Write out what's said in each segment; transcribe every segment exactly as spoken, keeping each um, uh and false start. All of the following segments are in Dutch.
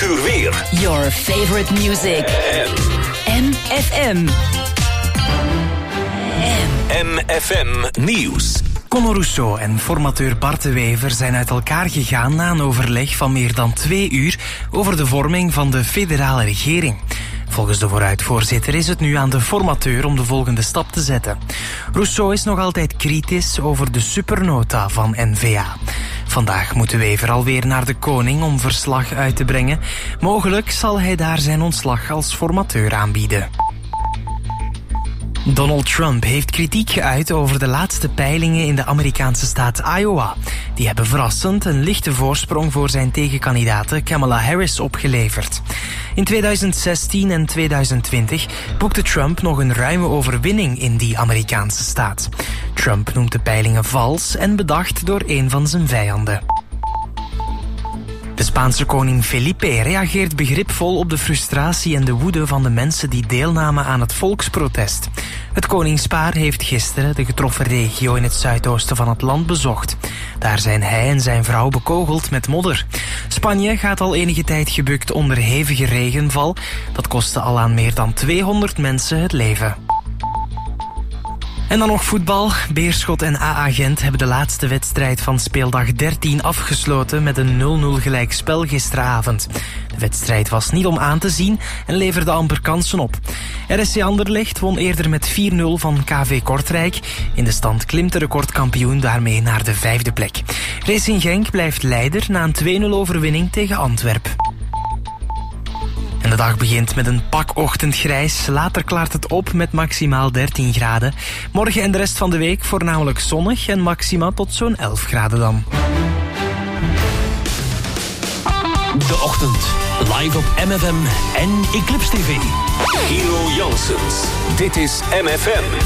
uur weer. Your favorite music. M F M. M F M Nieuws. Conor Rousseau en formateur Bart de Wever zijn uit elkaar gegaan na een overleg van meer dan twee uur over de vorming van de federale regering. Volgens de vooruitvoorzitter is het nu aan de formateur om de volgende stap te zetten. Rousseau is nog altijd kritisch over de supernota van N V A. Vandaag moet de Wever alweer naar de koning om verslag uit te brengen. Mogelijk zal hij daar zijn ontslag als formateur aanbieden. Donald Trump heeft kritiek geuit over de laatste peilingen in de Amerikaanse staat Iowa. Die hebben verrassend een lichte voorsprong voor zijn tegenkandidate Kamala Harris opgeleverd. In tweeduizend zestien en tweeduizend twintig boekte Trump nog een ruime overwinning in die Amerikaanse staat. Trump noemt de peilingen vals en bedacht door een van zijn vijanden. De Spaanse koning Felipe reageert begripvol op de frustratie en de woede van de mensen die deelnamen aan het volksprotest. Het koningspaar heeft gisteren de getroffen regio in het zuidoosten van het land bezocht. Daar zijn hij en zijn vrouw bekogeld met modder. Spanje gaat al enige tijd gebukt onder hevige regenval. Dat kostte al aan meer dan tweehonderd mensen het leven. En dan nog voetbal. Beerschot en A A Gent hebben de laatste wedstrijd van speeldag dertien afgesloten met een nul nul gelijkspel gisteravond. De wedstrijd was niet om aan te zien en leverde amper kansen op. R S C Anderlecht won eerder met vier nul van K V Kortrijk. In de stand klimt de recordkampioen daarmee naar de vijfde plek. Racing Genk blijft leider na een twee nul overwinning tegen Antwerpen. En de dag begint met een pak ochtendgrijs. Later klaart het op met maximaal dertien graden. Morgen en de rest van de week voornamelijk zonnig en maxima tot zo'n elf graden dan. De ochtend. Live op M F M en Eclipse T V. Hero Janssens. Dit is M F M.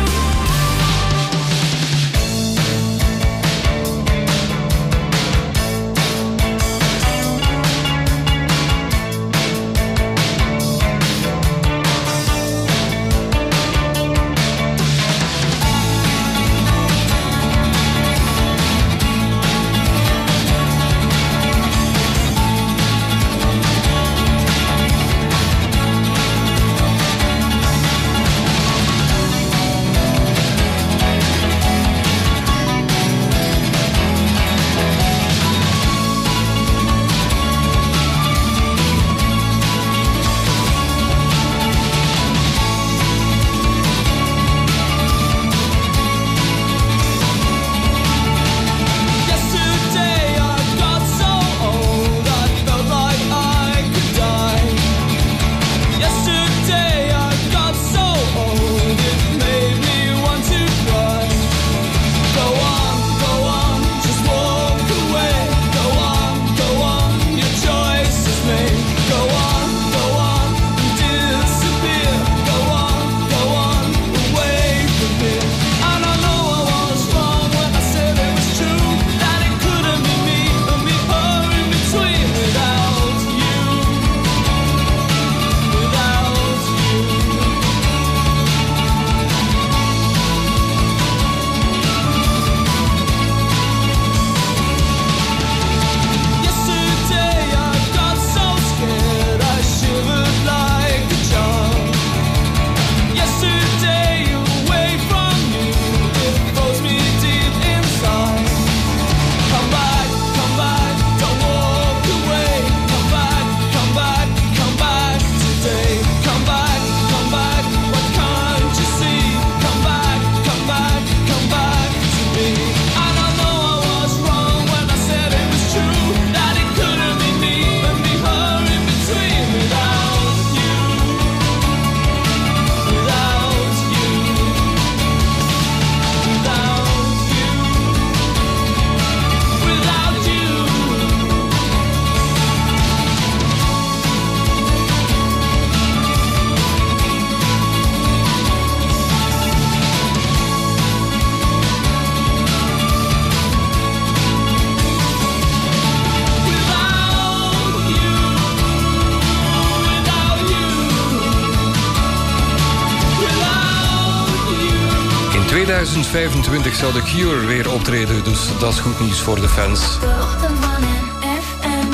tweeduizend vijfentwintig zal de Cure weer optreden, dus dat is goed nieuws voor de fans. De ochtend van M F M.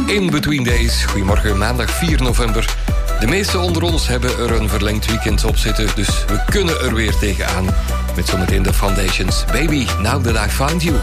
In Between Days. Goedemorgen, maandag vier november. De meesten onder ons hebben er een verlengd weekend op zitten, dus we kunnen er weer tegenaan. Met zometeen de Foundations. Baby, now that I found you.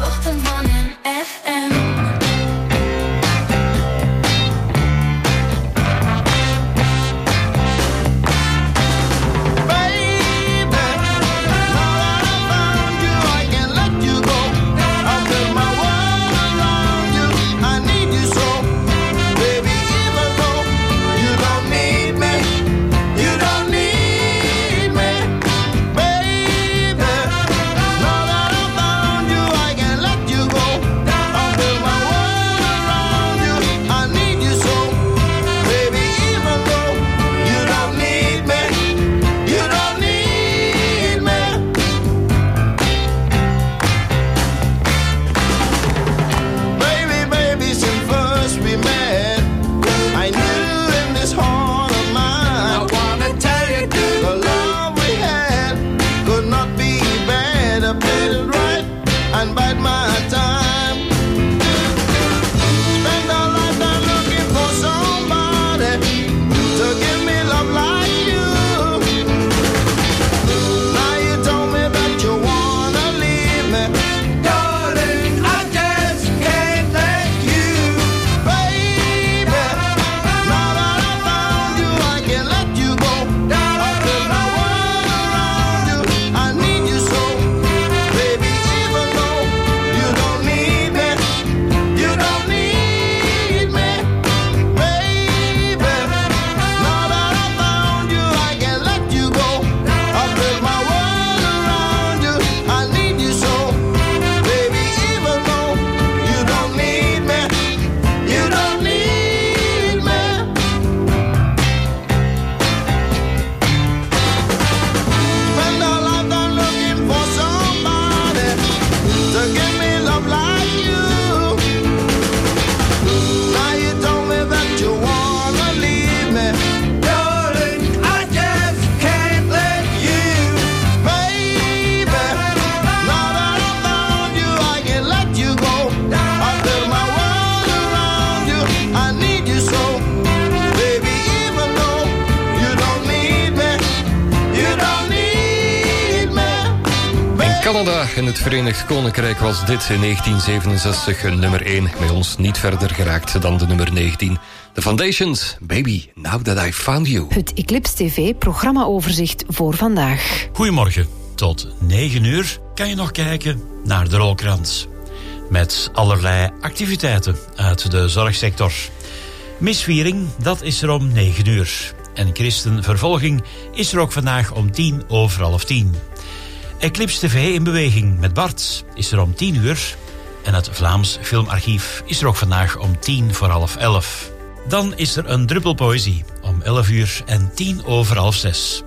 Canada en het Verenigd Koninkrijk was dit in negentien zevenenzestig een nummer één. Bij ons niet verder geraakt dan de nummer negentien. The Foundations, Baby, Now That I Found You. Het Eclipse T V-programmaoverzicht voor vandaag. Goedemorgen. Tot negen uur kan je nog kijken naar de Rolkrans. Met allerlei activiteiten uit de zorgsector. Misviering, dat is er om negen uur. En christenvervolging is er ook vandaag om tien over half tien. Eclipse T V in beweging met Bart is er om tien uur. En het Vlaams Filmarchief is er ook vandaag om tien voor half elf. Dan is er een druppelpoëzie om elf uur en tien over half zes.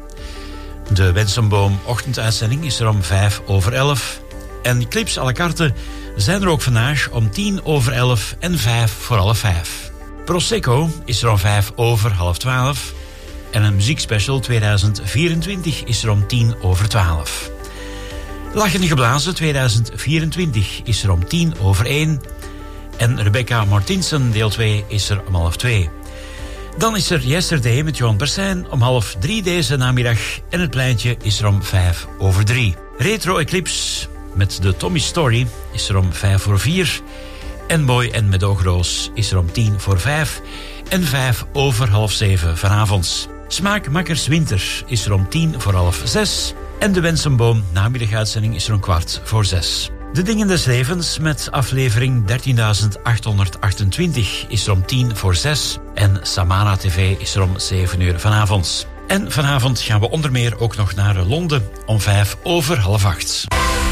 De Wensenboom ochtenduitzending is er om vijf over elf. En clips à la carte zijn er ook vandaag om tien over elf en vijf voor half vijf. Prosecco is er om vijf over half twaalf. En een muziekspecial tweeduizend vierentwintig is er om tien over twaalf. Lachende Geblazen tweeduizend vierentwintig is er om tien over één. En Rebecca Martinsen deel twee is er om half twee. Dan is er Yesterday met Johan Persijn om half drie deze namiddag. En het pleintje is er om vijf over drie. Retro Eclipse met de Tommy Story is er om vijf voor vier. En Boy en Medogeroos is er om tien voor vijf. En vijf over half zeven vanavond. Smaakmakkers Winter is er om tien voor half zes. En de Wensenboom namiddaguitzending is er om kwart voor zes. De Dingen des Levens met aflevering dertienduizend achthonderdachtentwintig is er om tien voor zes. En Samara T V is er om zeven uur vanavond. En vanavond gaan we onder meer ook nog naar Londen om vijf over half acht.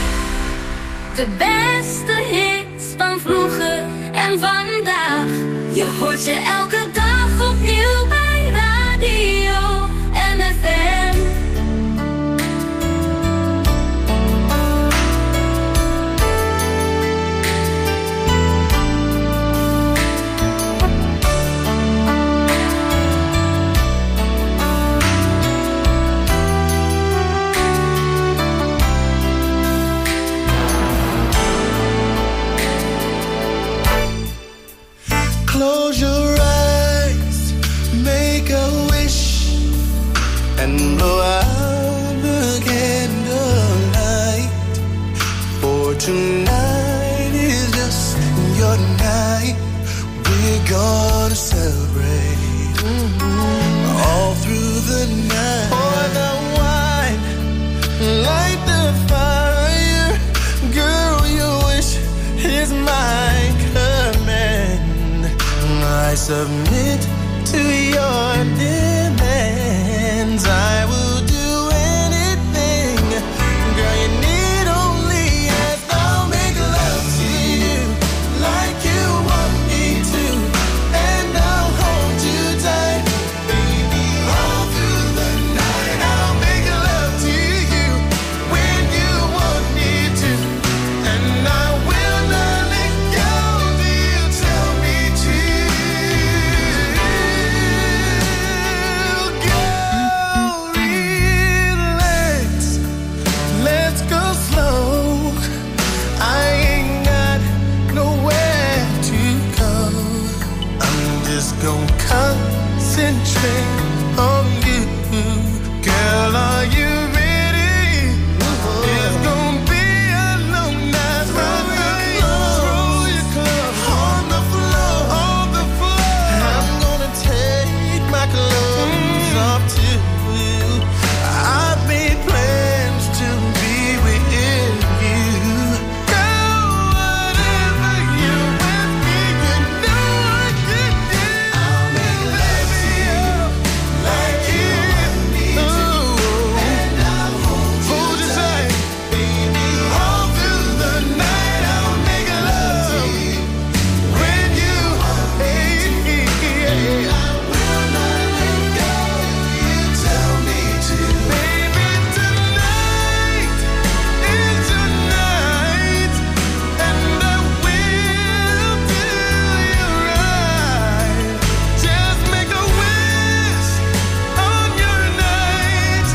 De beste hits van vroeger en vandaag. Je hoort ze elke dag opnieuw bij Radio M F M. Close your and blow out the candlelight. For tonight is just your night. We're gonna celebrate mm-hmm. all through the night. Pour the wine, light the fire. Girl, your wish is my command. I submit to your demands. I will do anything. Girl, you need only ask. I'll make love to you like you want me to, and I'll hold you tight, baby, all through the night. I'll make love to you when you want me to, and I will not let go till you tell me to. Girl, relax, let's go slow. I ain't got nowhere to go. I'm just gonna concentrate on you. Girl, are you ready? It's gonna be a long night. Throw your clothes on the floor, on the floor. I'm gonna take my clothes off too. I've made plans to be with you. Girl, whatever you want me, you know I can do. I'll make love to you like you want me to, and I'll hold you tight, baby, all through the night. I'll make love to you when you hate me. I will not let go. You tell me to, baby. Tonight is your night, and I will do you right. Just make a wish on your night.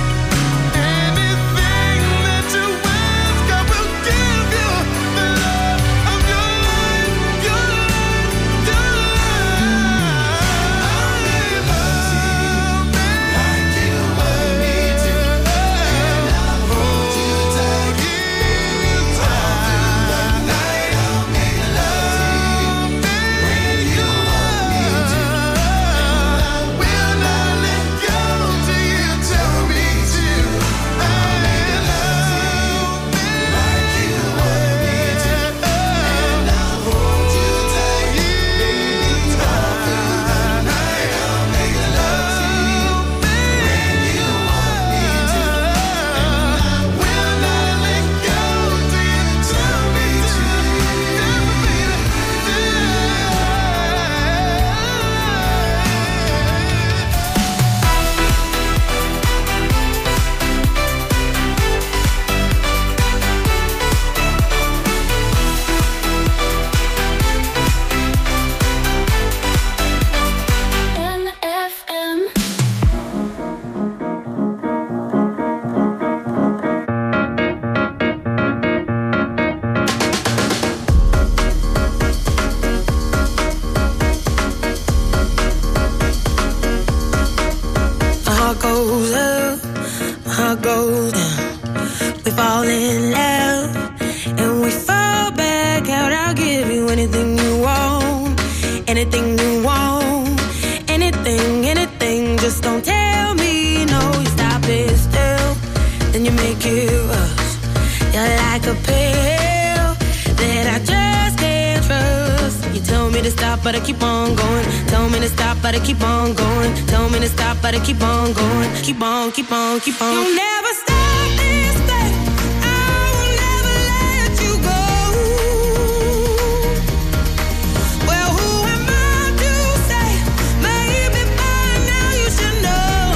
Anything that you ask, I will give you the love of your life, your life, your life. I'll make love like you want me to, and I'll hold you tight, baby, all through the night. I'll make love when you want me to, and I will not let go till you tell me to. I'll make love like you want me to, and I'll hold you tight, baby, all through the night. I'll make love to you when you want me to, and I will not let go till you tell me to. N F M. My heart goes up, my heart goes down. We fall in love and we fall back out. I'll give you anything you want, anything you want, anything, anything. Just don't tell me no. You stop it still, then you make it rush. You're like a pill that I just can't trust. You tell me to stop, but I keep on going. Tell me to stop, but I keep on going. Tell me to stop, but I keep on going. Keep on, keep on, keep on. You'll never stop this thing. I will never let you go. Well, who am I to say? Maybe by now you should know.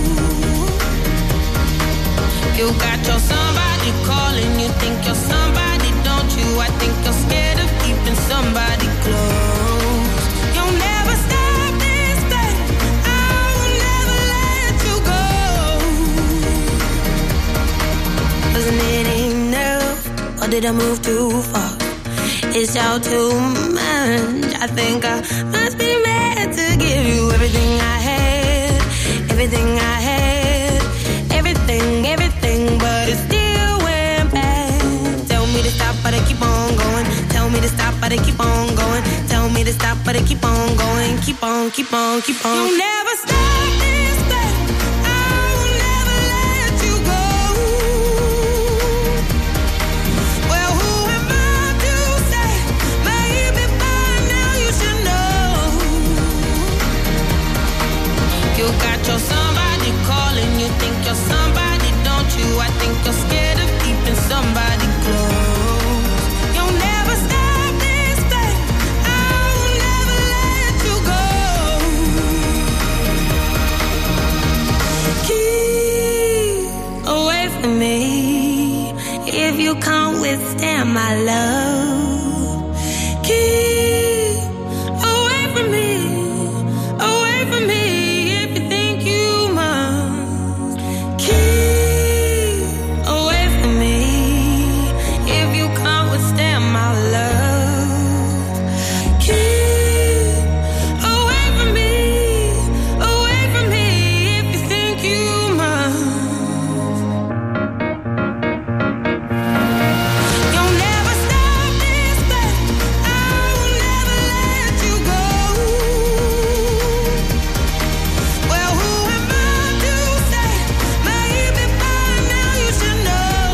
You got your somebody calling. You think you're somebody, don't you? I think you're scared of keeping somebody close. You'll never stop this thing. I will never let you go. Wasn't it enough, or did I move too far? It's all too much. I think I must be mad to give you everything I had, everything I had. me to stop, but I keep on going. Tell me to stop, but I keep on going. Keep on, keep on, keep on. You'll never stop this thing. I will never let you go. Well, who am I to say? Maybe by now you should know. You got your somebody calling. You think you're somebody, don't you? I think you're scared of keeping somebody close. You'll never stop this thing. I will never let you go. Keep away from me if you can't withstand my love. Keep away from me, away from me if you think you must. Keep away from me if you can't withstand my love. Keep away from me, away from me if you think you must. You'll never stop this thing. I will never let you go. Well, who am I to say? Maybe by now you should know.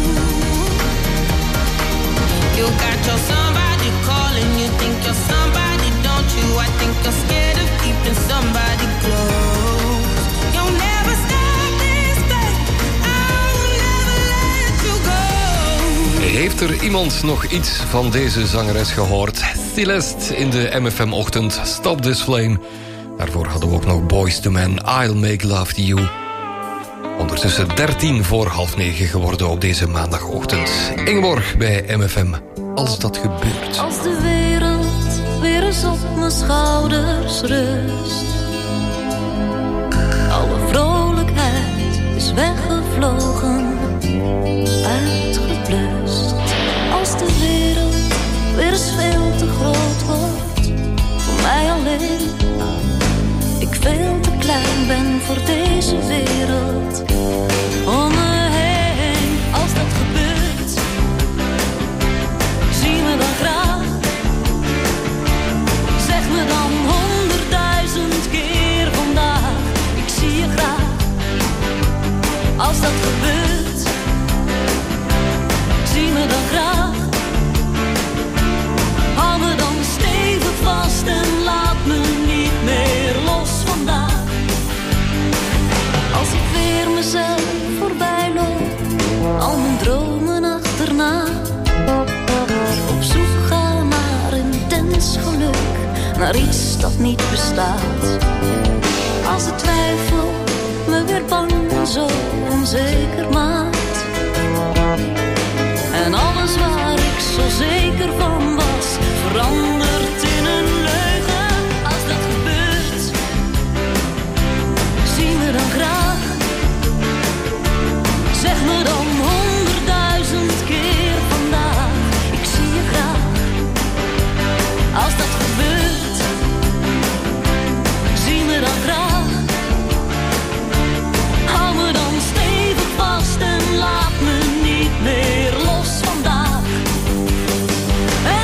You got your somebody calling. You think you're somebody, don't you? I think you're scared of keeping somebody close. You'll never stop this thing. I will never let you go. Heeft er iemand nog iets van deze zangeres gehoord? Celeste in de M F M-ochtend. Stop This Flame. Daarvoor hadden we ook nog Boyz two Men. I'll Make Love to You. Ondertussen dertien voor half negen geworden op deze maandagochtend. Ingeborg bij M F M. Als dat gebeurt. Als de wereld weer eens op mijn schouders rust. Alle vrolijkheid is weggevlogen, uitgeblust. Als de wereld weer eens veel te groot wordt, voor mij alleen. Ik veel te klein ben voor deze wereld om me heen. Als dat gebeurt, zie me dan graag. Zeg me dan honderdduizend keer vandaag. Ik zie je graag. Als dat gebeurt, zie me dan graag. Hou me dan stevig vast en laat me niet meer los vandaag. Als ik weer mezelf voorbij loop, al mijn dromen achterna. Op zoek ga naar intens geluk, naar iets dat niet bestaat. Als de twijfel me weer bang en zo onzeker maakt. En alles waar ik zo zeker van was, verandert in een leugen. Als dat gebeurt, zie me dan graag. Zeg me dan honderdduizend keer vandaag. Ik zie je graag. Als dat gebeurt, zie me dan graag. Hou me dan stevig vast en laat me niet meer los vandaag.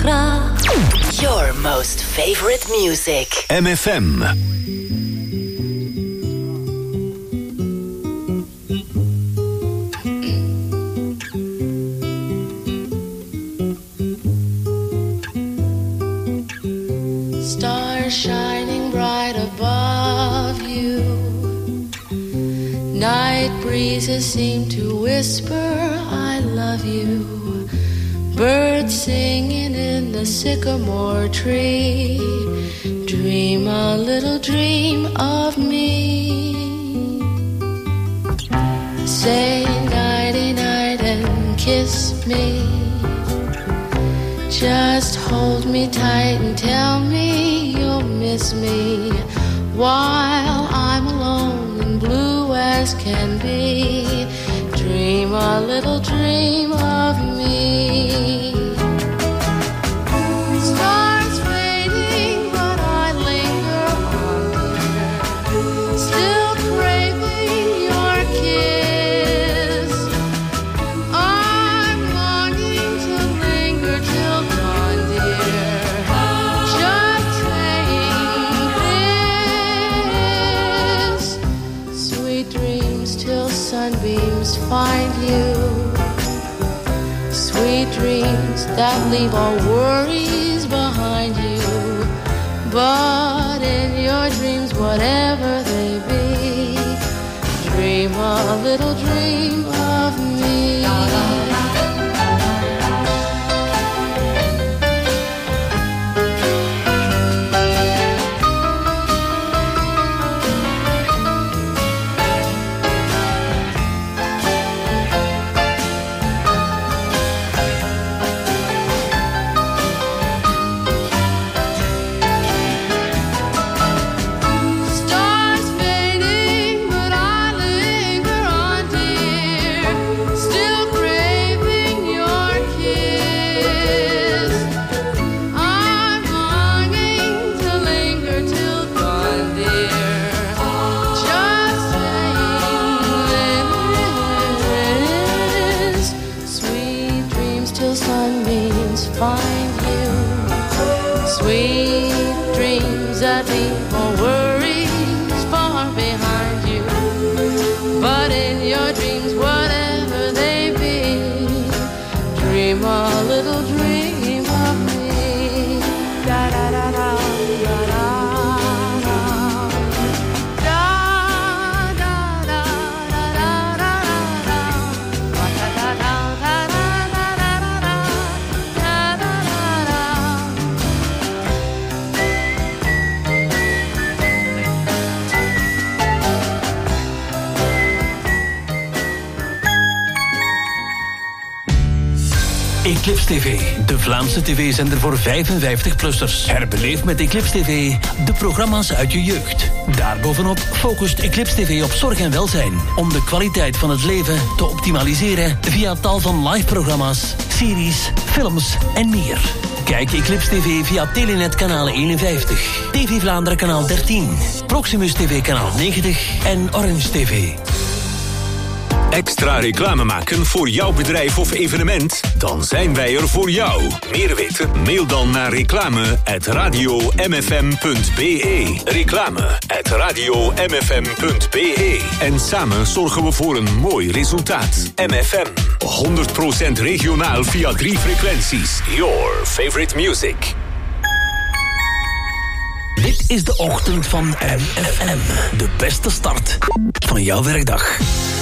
graag. Your most favorite music. M F M. Stars shining bright above you. Night breezes seem to whisper, I love you. Birds singing in the sycamore tree. Dream a little dream of me. Say nighty night and kiss me. Just hold me tight and tell me you'll miss me while I'm alone and blue as can be. Dream a little dream of me. Stars fading, but I linger on, dear. Still craving your kiss. I'm longing to linger till dawn, dear. Just saying this. Sweet dreams till sunbeams find you. Sweet dreams that leave all worries behind you. But in your dreams, whatever they be, dream a little dream of me. Stars fading, but I linger on, dear. Still craving your kiss. I'm longing to linger till dawn, dear. Just saying this. Sweet dreams till sunbeams find you. Sweet dreams that leave all worries far behind you. But in your dreams, whatever they be, dream a little dream of me. Da da da da da da da. Da da da da da da da. Da da da da da da da da. Da da da da. Eclipse T V, de Vlaamse tv-zender voor vijfenvijftig-plussers. Herbeleef met Eclipse T V de programma's uit je jeugd. Daarbovenop focust Eclipse T V op zorg en welzijn, om de kwaliteit van het leven te optimaliseren via tal van live-programma's, series, films en meer. Kijk Eclipse T V via Telenet kanaal eenenvijftig, T V Vlaanderen kanaal dertien, Proximus T V kanaal negentig en Orange T V. Extra reclame maken voor jouw bedrijf of evenement? Dan zijn wij er voor jou. Meer weten? Mail dan naar reclame at radio m f m punt b e. Reclame at radio m f m punt b e. En samen zorgen we voor een mooi resultaat. M F M, honderd procent regionaal via drie frequenties. Your favorite music. Dit is de ochtend van M F M. De beste start van jouw werkdag.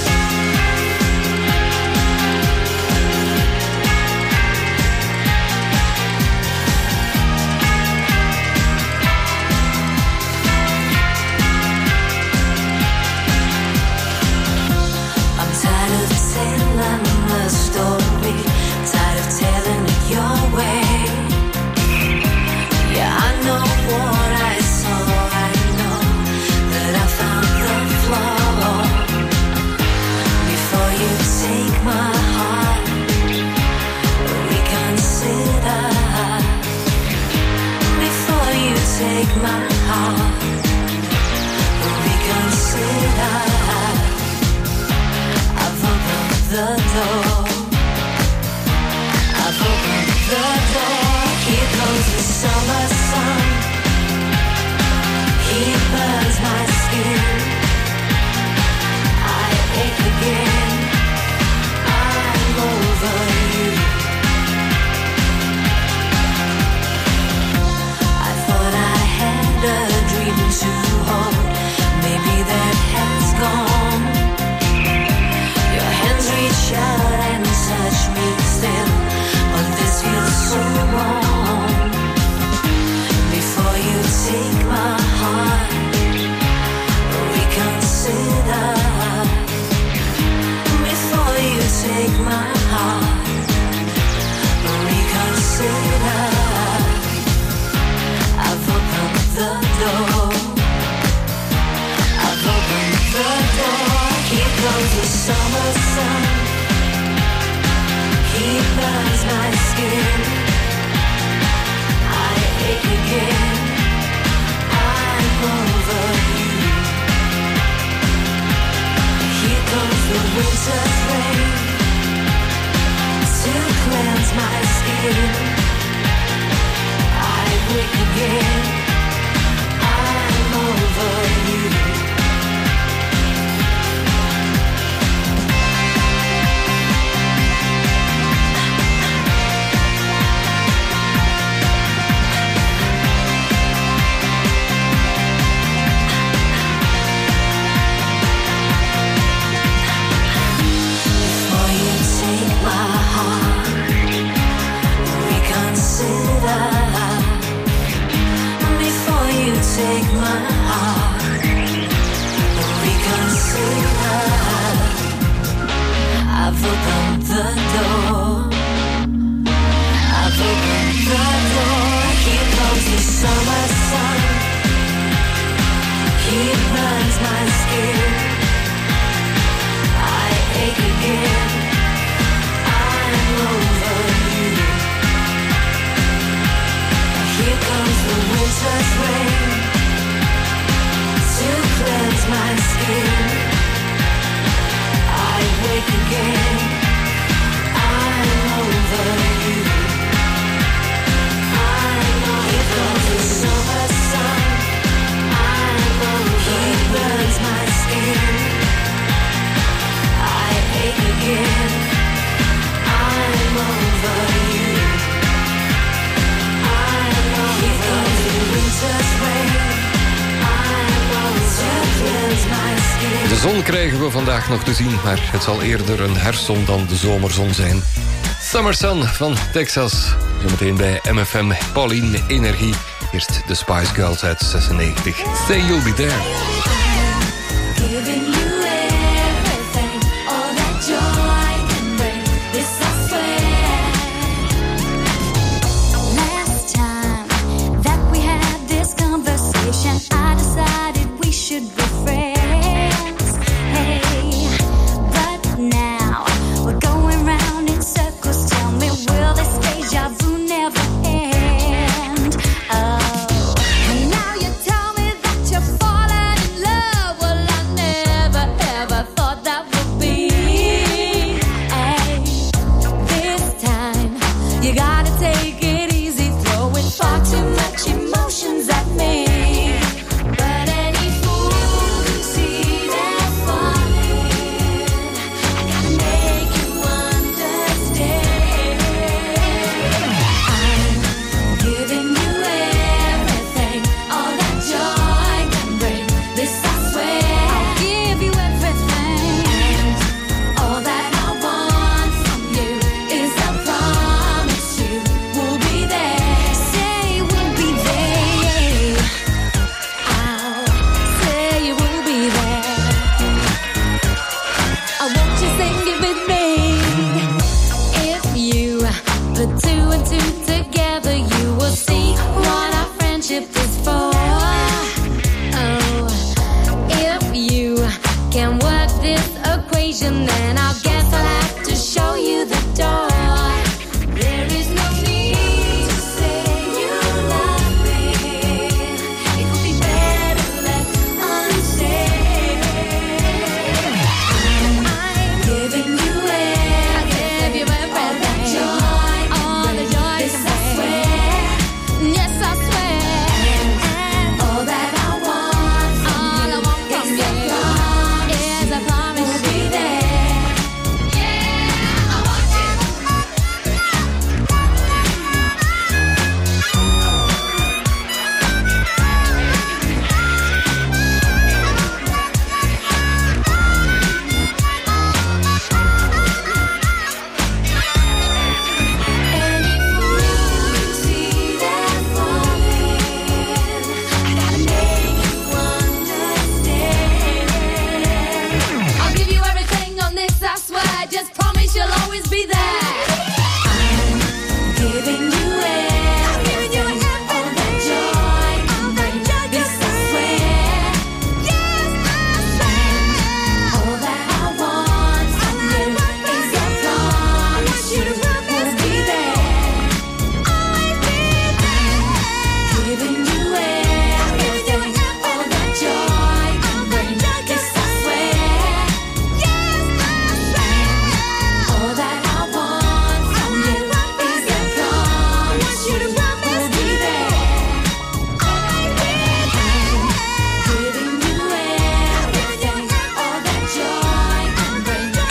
Take my heart, reconsider. I've opened the door. I've opened the door. Here skin. I ache again. I'm over you. Here comes the winter's rain to cleanse my skin. I wake again. I'm over you. Take my heart, reconsider. I've opened the door. I've opened the door. Here comes the summer sun. He burns my skin. I ache again. I'm over you. Here comes the winter's rain to cleanse my skin. I wake again. I'm over you. I'm over. Here comes the summer sun. I'm over. He burns my skin. I ache again. I'm over you. I'm over. Here comes the winter's rain. De zon krijgen we vandaag nog te zien, maar het zal eerder een herfstzon dan de zomerzon zijn. Summer Sun van Texas. Zometeen bij M F M Pauline Energie. Eerst de Spice Girls uit zesennegentig. Say You'll Be There. I decided we should be friends, hey, but now we're going round in circles. Tell me, will this deja vu never end? Oh, and now you tell me that you're falling in love. Well, I never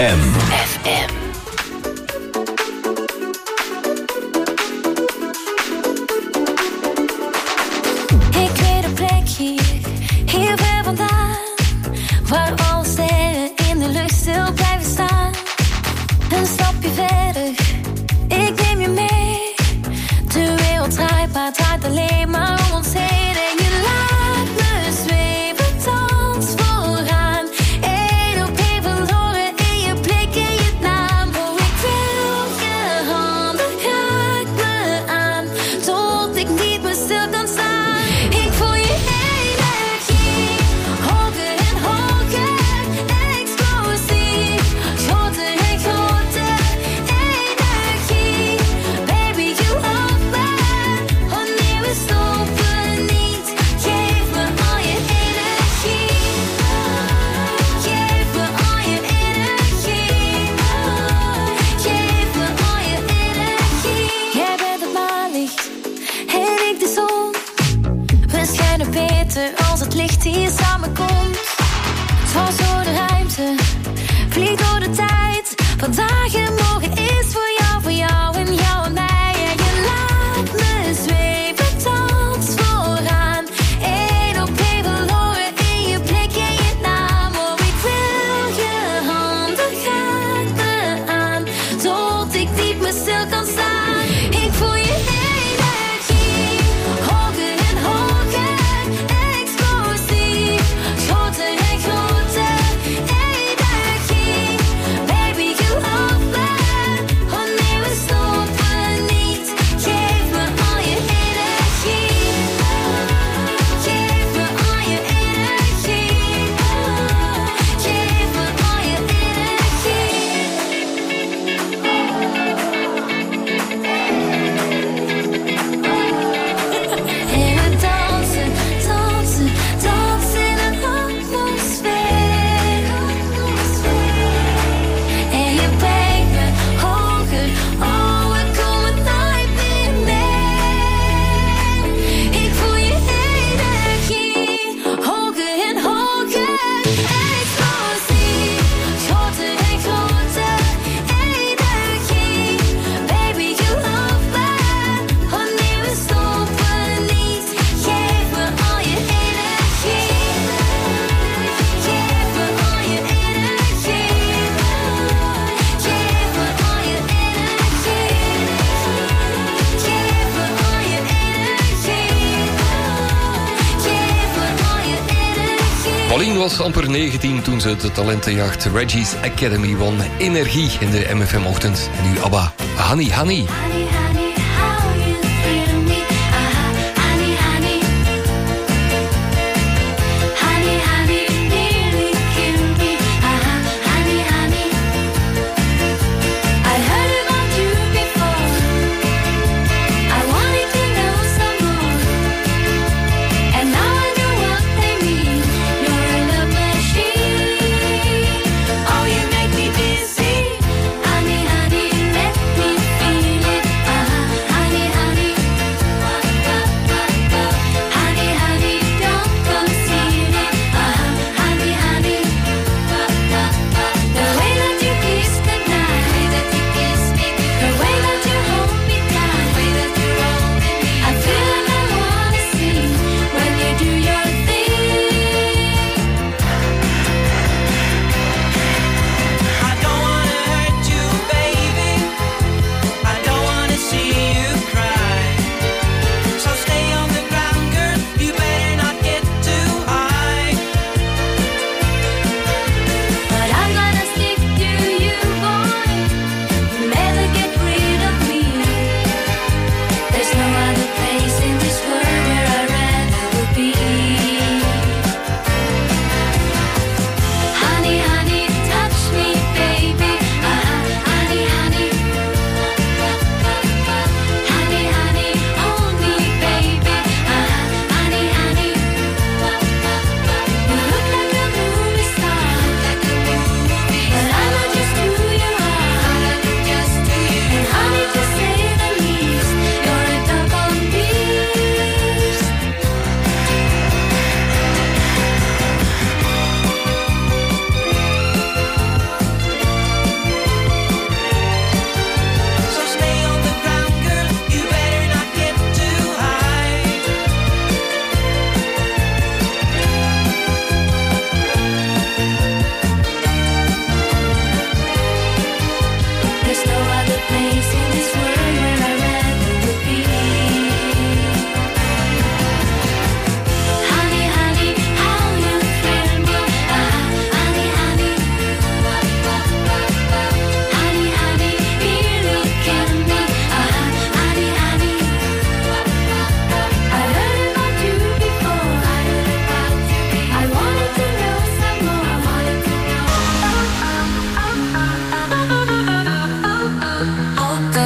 M. F M. Ik weet een plek hier, hier ver vandaan, waar alle sterren in de lucht stil blijven staan. Een stapje verder, ik neem je mee. De wereld draait, maar het draait alleen maar om ons heen. En je laat me zweven, dans vooraan. Eén op één verloren in je blik en je naam. Oh, ik wil je handen, raak me aan, tot ik niet meer stil kan staan. Ik voel je energie, hoger en hoger, explosief, groter en groter, energie. Baby, you love me, wanneer we stoppen niet. Geef me al je energie, geef me al je energie, geef me al je energie. Jij bent het maanlicht en ik de zon. We schijnen beter als het licht hier samenkomt. Dwars door de ruimte, vlieg door de tijd. Vandaag en morgen is voor jou, voor jou en jou en mij. En je laat me zweven, dans vooraan. Eén op één verloren in je blik en je naam. Oh, ik wil je handen, raak me aan, tot ik niet meer stil kan staan. Ik voel je energie, hoger en hoger, explosief, groter en groter, energie. Baby, you love me, wanneer we stoppen niet. Geef me al je energie, geef me al je energie, geef me al je energie. En we dansen, dansen, dansen in een atmosfeer. En je brengt me hoger, oh, we komen nooit meer neer. Ik voel je energie, hoger en hoger, explosief, groter en groter, energie. Baby, you love me, wanneer we stoppen niet. Geef me al je energie, geef me al je energie, geef me al je energie, geef me al je energie, geef me al je energie. Pauline was amper negentien toen ze de talentenjacht Reggie's Academy won. Energie in de M F M-ochtend. En nu ABBA, Honey Honey. Honey, honey, how you feel me? Aha, honey, honey. Honey, honey, nearly killed me. Aha, honey, honey. I heard about you before. I wanted to know some more. And now I know what they mean. You're a love machine. Oh, you make me dizzy. Honey, honey, let me feel it.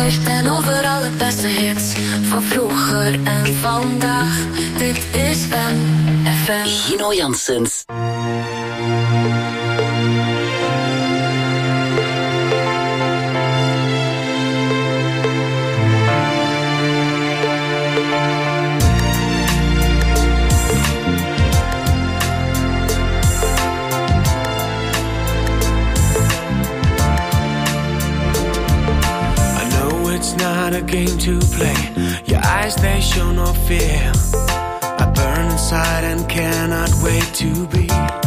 licht en overal de beste hits van vroeger en vandaag. Dit is M F M. Gino Janssens. It's not a game to play. Your eyes, they show no fear. I burn inside and cannot wait to be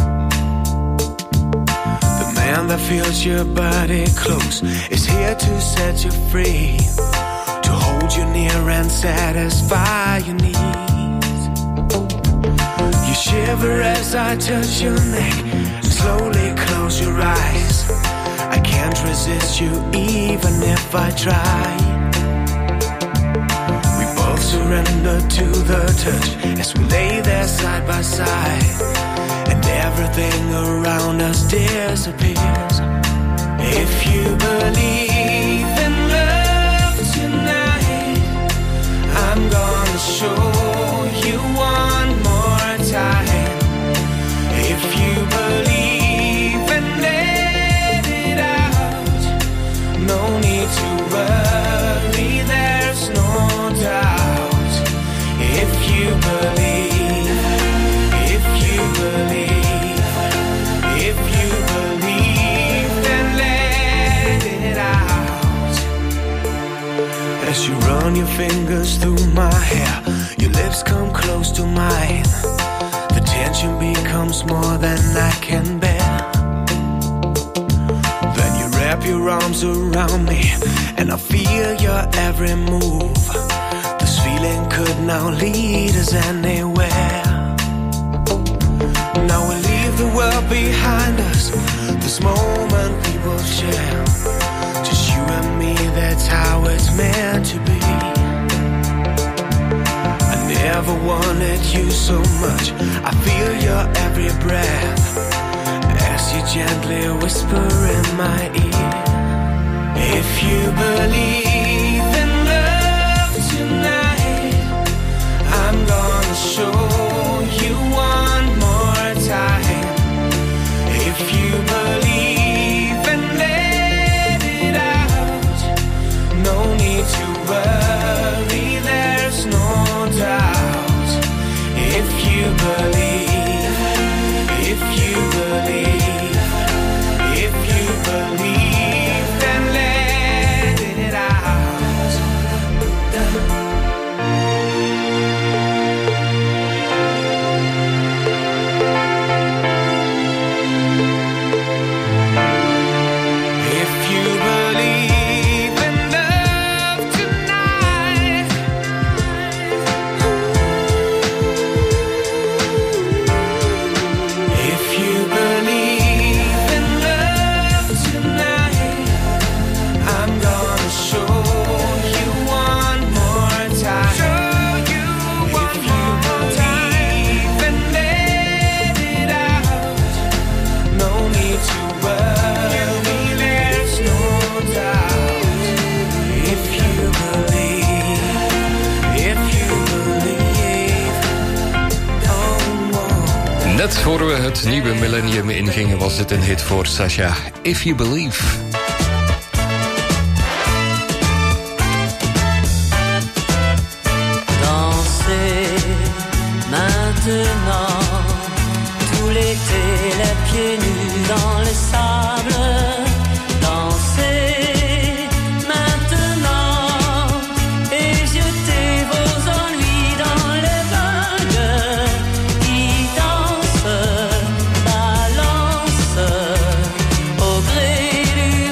the man that feels your body close, is here to set you free, to hold you near and satisfy your needs. You shiver as I touch your neck, slowly close your eyes. I can't resist you even if I try. We both surrender to the touch as we lay there side by side, and everything around us disappears. If you believe in love tonight, I'm gonna show you one more time. If you believe in no need to worry, there's no doubt. If you believe, if you believe, if you believe, then let it out. As you run your fingers through my hair, your lips come close to mine. The tension becomes more than I can bear. Wrap your arms around me and I feel your every move. This feeling could now lead us anywhere. Now we leave the world behind us. This moment we will share, just you and me, that's how it's meant to be. I never wanted you so much. I feel your every breath as you gently whisper in my ear. If you believe in love tonight, I'm gonna show you one more time. If you believe and let it out, no need to worry, there's no doubt. If you believe, if you believe, if you believe, then let it out. If you believe in love tonight, if you believe in love tonight, I'm gonna show you one more time. Show you one more time and let it out. No need to worry, there's no doubt. If you believe, if you believe, oh, oh. Net voor we het nieuwe millennium ingingen was dit een hit voor Sasha. If You Believe. Danser maintenant, tout l'été, les pieds nus dans le sable. Dansez maintenant et jetez vos ennuis dans les vagues qui dansent, balancent au gré du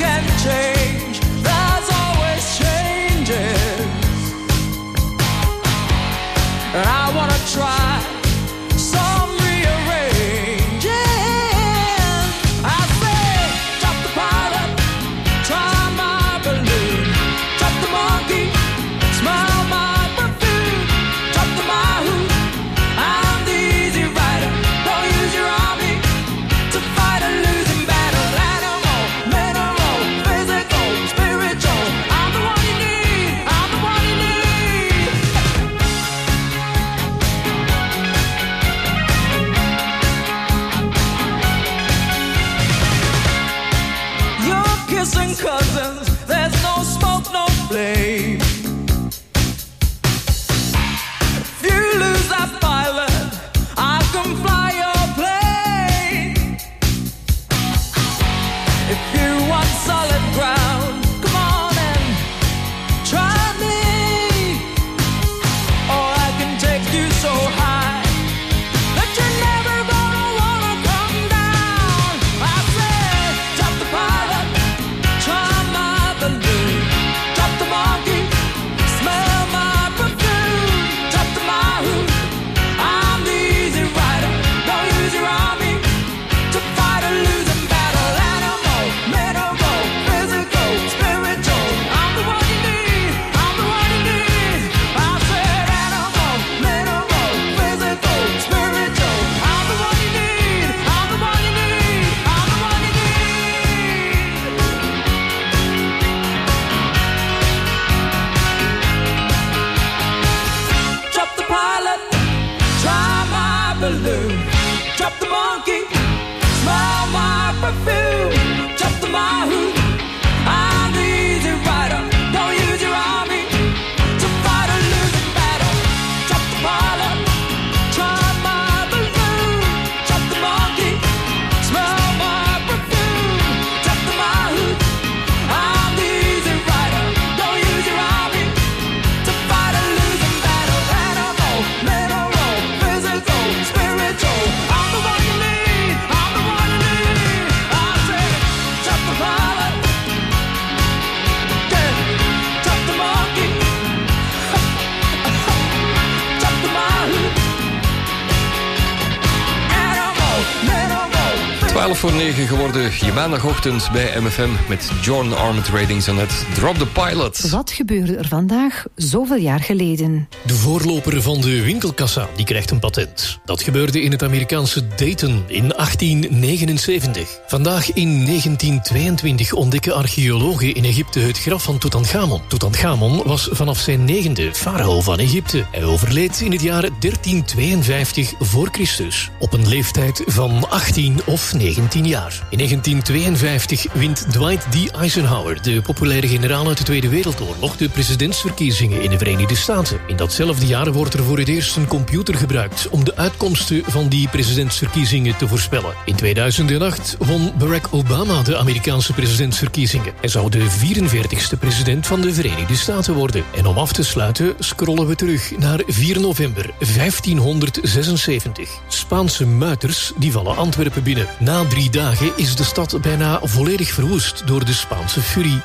can change. There's always changes. I wanna try some rearranging. I say, drop the pilot, try my balloon, drop the monkey, smell my perfume, drop the mahou. I'm the easy rider. Don't use your army to fight a losing battle. Animal, mineral, physical, spiritual. I'm the one you need. I'm the one you need. You're kissing cousins. There's no smoke, no flame. If you lose that pilot, I can fly your plane. If you want solid ground, come on and try me. Or I can take you so high that you're never gonna wanna come down. I said, drop the pilot, try my balloon, drop the monkey, smell my perfume, drop the mahou. I'm the easy rider. Don't use your army to fight a losing battle. Animal, mineral, physical, spiritual. I'm the one you need. I'm the one you need. I said animal, mineral, physical, spiritual. I'm the one you need. I'm the one you need. I'm the one you need. Drop the pilot, try my balloon, drop the monkey, smell my perfume, drop the mahou. I'm the easy rider. Don't use your army to fight a losing battle. Drop the pilot, try my balloon, drop the monkey, smell my perfume, drop the mahou. I'm the easy rider. Don't use your army to fight a losing battle. Animal, mineral, physical, spiritual. I'm the one you need. I'm the one you need. I said, drop the pilot, yeah, drop the monkey, drop the mahou. Animal, mineral. twaalf voor negen geworden, je maandagochtend bij M F M met John Armand Ratings en het Drop the Pilot. Wat gebeurde er vandaag zoveel jaar geleden? De voorloper van de winkelkassa die krijgt een patent. Dat gebeurde in het Amerikaanse Dayton in achttien negenenzeventig. Vandaag in negentien tweeëntwintig ontdekken archeologen in Egypte het graf van Tutankhamon. Tutankhamon was vanaf zijn negende farao van Egypte. Hij overleed in het jaar dertien tweeënvijftig voor Christus. Op een leeftijd van achttien of negentien jaar. In negentien tweeënvijftig wint Dwight D. Eisenhower, de populaire generaal uit de Tweede Wereldoorlog, de presidentsverkiezingen in de Verenigde Staten. In datzelfde jaar wordt er voor het eerst een computer gebruikt om de uitkomsten van die presidentsverkiezingen te voorspellen. In tweeduizend acht won Barack Obama de Amerikaanse presidentsverkiezingen. Hij zou de vierenveertigste president van de Verenigde Staten worden. En om af te sluiten scrollen we terug naar vier november vijftienhonderdzesenzeventig. Spaanse muiters die vallen Antwerpen binnen. Na drie dagen is de stad bijna volledig verwoest door de Spaanse furie.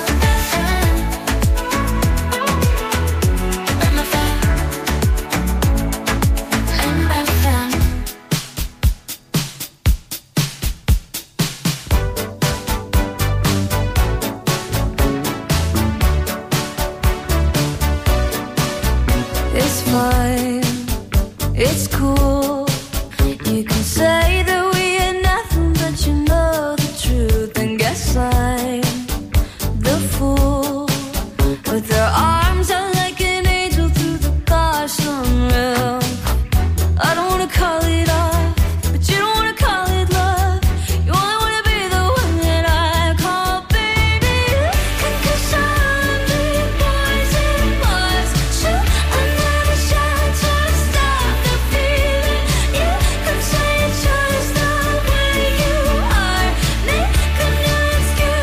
It's fine, it's cool. You can say that we are nothing, but you know the truth. And guess I'm the fool with their arms out like an angel through the gosh unreal. I don't wanna call it off, but you don't wanna call it love. You only wanna be the one that I call baby. Concussion, poison, Mars, shoot another shot to stop the feeling. You could say you chose the way you are. Make a new excuse.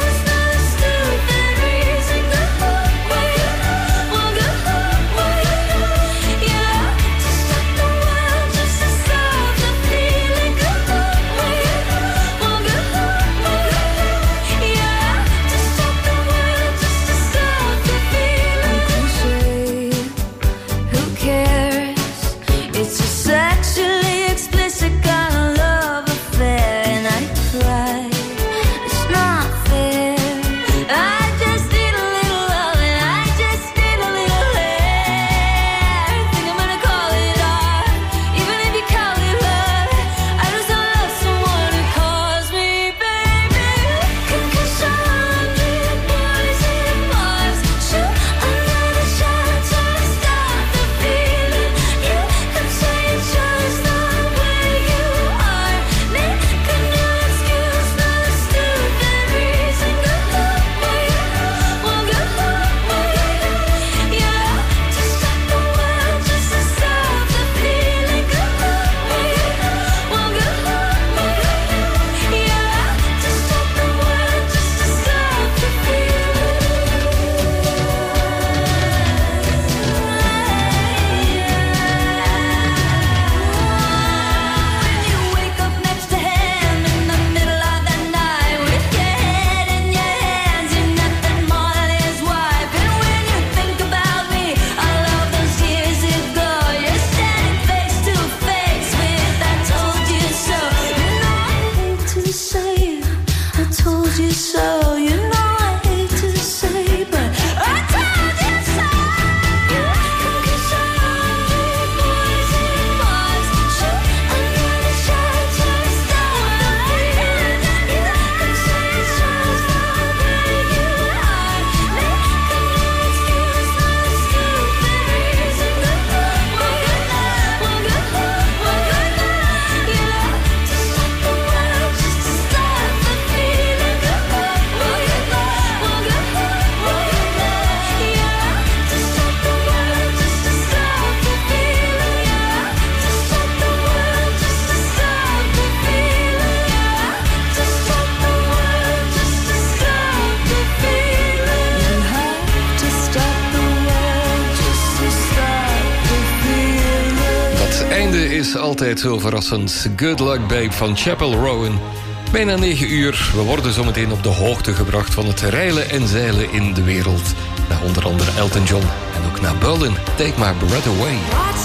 Is altijd zo verrassend. Good Luck Babe van Chapel Rowan. Bijna negen uur. We worden zometeen op de hoogte gebracht van het reilen en zeilen in de wereld. Naar onder andere Elton John en ook naar Berlin. Take My Breath Away.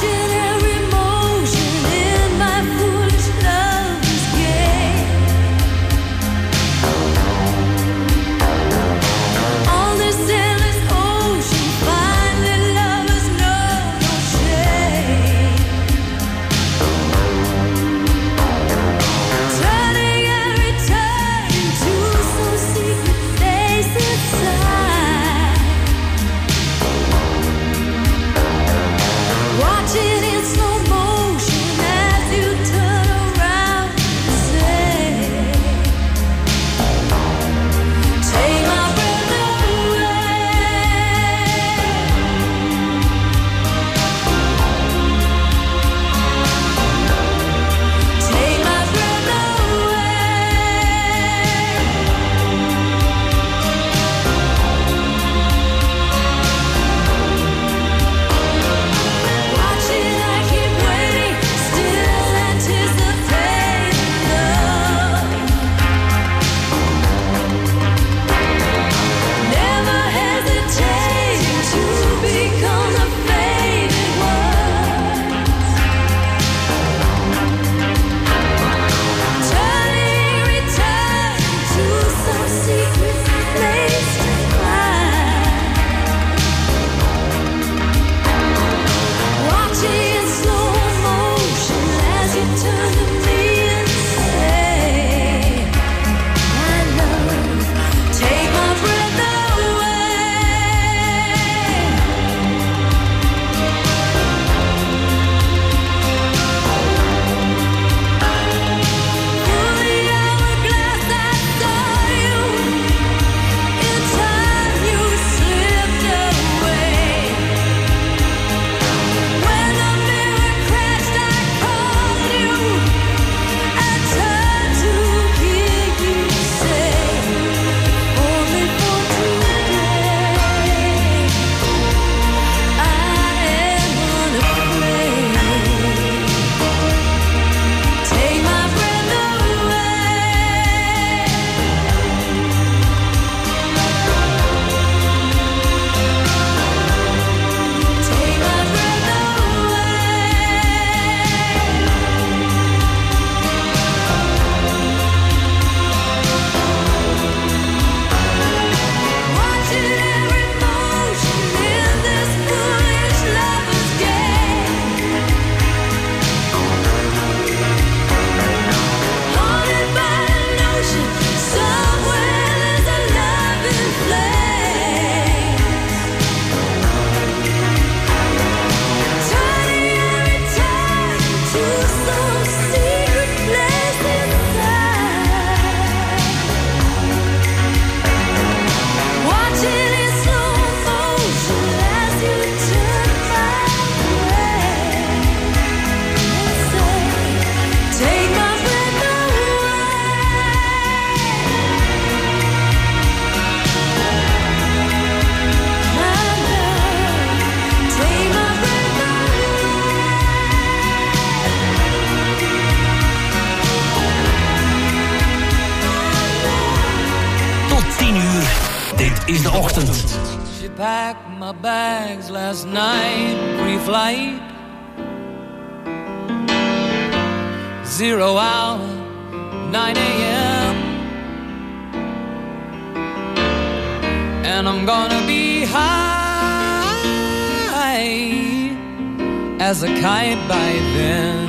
is de ochtend. She packed my bags last night, pre-flight. Zero hour, nine a.m. and I'm gonna be high as a kite by then.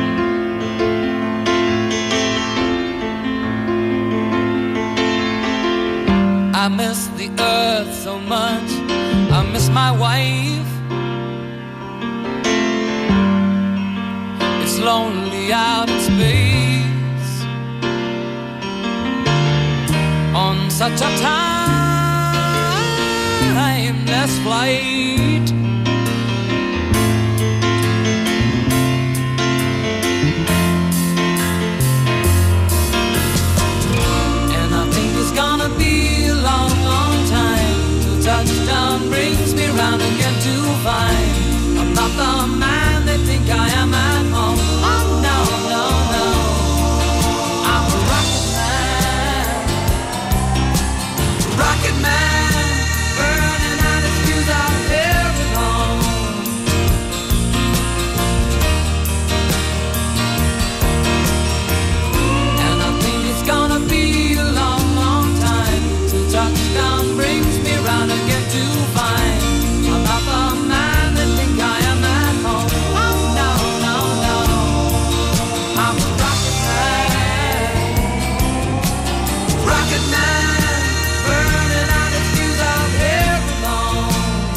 I miss the earth so much, I miss my wife. It's lonely out in space on such a timeless flight. And I think it's gonna be a long, long time till touchdown brings me round again to find I'm not the man they think I am at home. Oh no, no, no, I'm a rocket man, rocket man, burning out his fuse out there alone. And I think it's gonna be a long, long time till touchdown brings me round again to find I'm not the man they think I am at home. Oh no, no, no, I'm a rocket man, rocket man, burning out his fuse out here alone.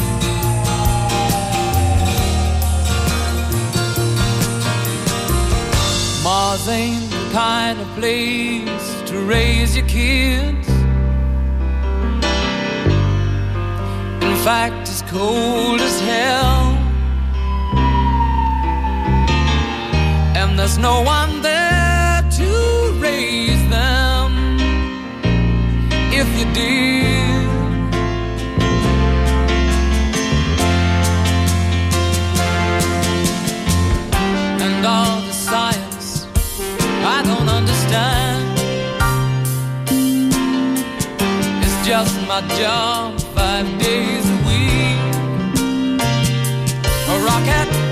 Mars ain't the kind of place to raise your kids. In fact, it's cold as hell, and there's no one there to raise them if you did. And all the science I don't understand, it's just my job five days a week. A rocket